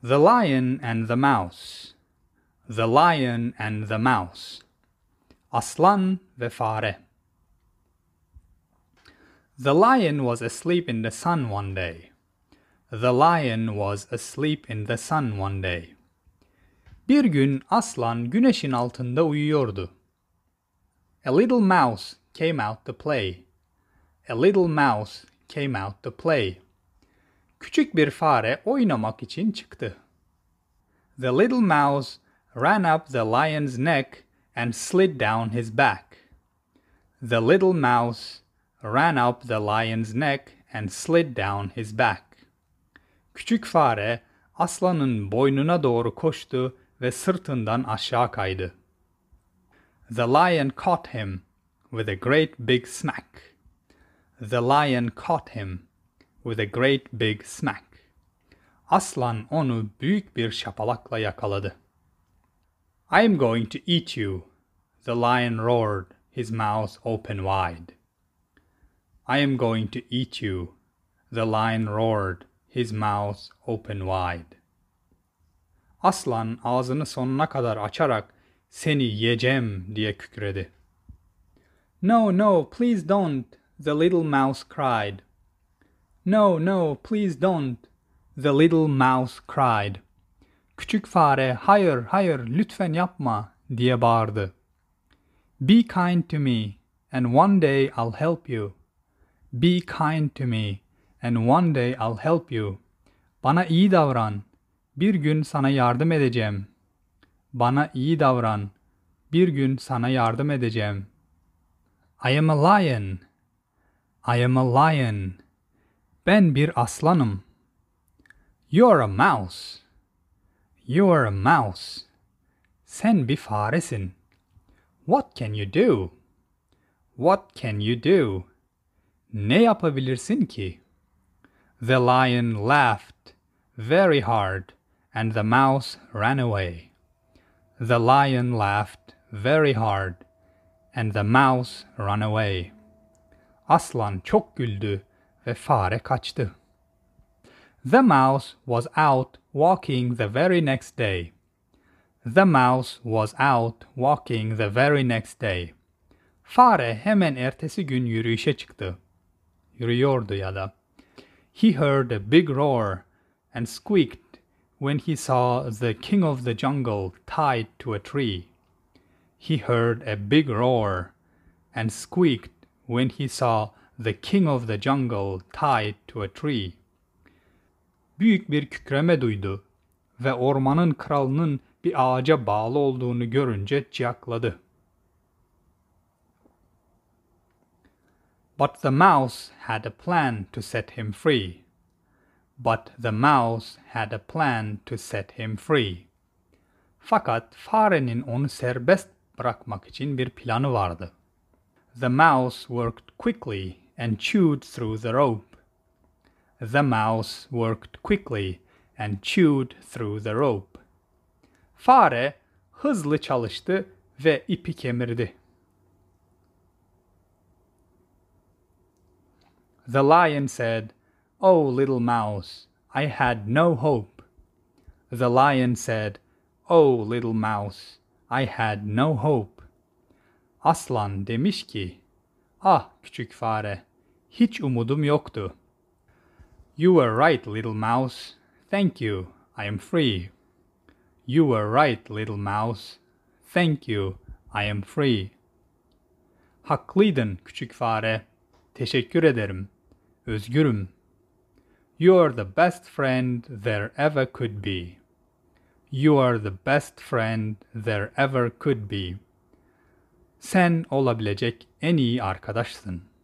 The Lion and the Mouse. The Lion and the Mouse. Aslan ve Fare. The lion was asleep in the sun one day. The lion was asleep in the sun one day. Bir gün aslan güneşin altında uyuyordu. A little mouse came out to play. A little mouse came out to play. Küçük bir fare oynamak için çıktı. The little mouse ran up the lion's neck and slid down his back. The little mouse ran up the lion's neck and slid down his back. Küçük fare aslanın boynuna doğru koştu ve sırtından aşağı kaydı. The lion caught him with a great big smack. The lion caught him with a great big smack. Aslan onu büyük bir şapalakla yakaladı. I am going to eat you, the lion roared, his mouth open wide. I am going to eat you, the lion roared, his mouth open wide. Aslan ağzını sonuna kadar açarak seni yiyeceğim diye kükredi. No, no, please don't, the little mouse cried. No, no, please don't, the little mouse cried. Küçük fare, hayır, hayır, lütfen yapma diye bağırdı. Be kind to me, and one day I'll help you. Be kind to me, and one day I'll help you. Bana iyi davran, bir gün sana yardım edeceğim. Bana iyi davran, bir gün sana yardım edeceğim. I am a lion. I am a lion. Ben bir aslanım. You're a mouse. You're a mouse. Sen bir faresin. What can you do? What can you do? Ne yapabilirsin ki? The lion laughed very hard and the mouse ran away. The lion laughed very hard and the mouse ran away. Aslan çok güldü ve fare kaçtı. The mouse was out walking the very next day. The mouse was out walking the very next day. Fare hemen ertesi gün yürüyüşe çıktı. Yürüyordu ya da. He heard a big roar and squeaked when he saw the king of the jungle tied to a tree. He heard a big roar and squeaked when he saw the king of the jungle tied to a tree. Büyük bir kükreme duydu ve ormanın kralının bir ağaca bağlı olduğunu görünce ciyakladı. But the mouse had a plan to set him free. But the mouse had a plan to set him free. Fakat farenin onu serbest bırakmak için bir planı vardı. The mouse worked quickly and chewed through the rope. The mouse worked quickly and chewed through the rope. Fare hızlı çalıştı ve ipi kemirdi. The lion said, "Oh, little mouse, I had no hope." The lion said, "Oh, little mouse, I had no hope." Aslan demiş ki, "Ah küçük fare, hiç umudum yoktu." You were right, little mouse. Thank you, I am free. You were right, little mouse. Thank you, I am free. Haklıydın küçük fare. Teşekkür ederim. Özgürüm. You are the best friend there ever could be. You are the best friend there ever could be. Sen olabilecek en iyi arkadaşsın.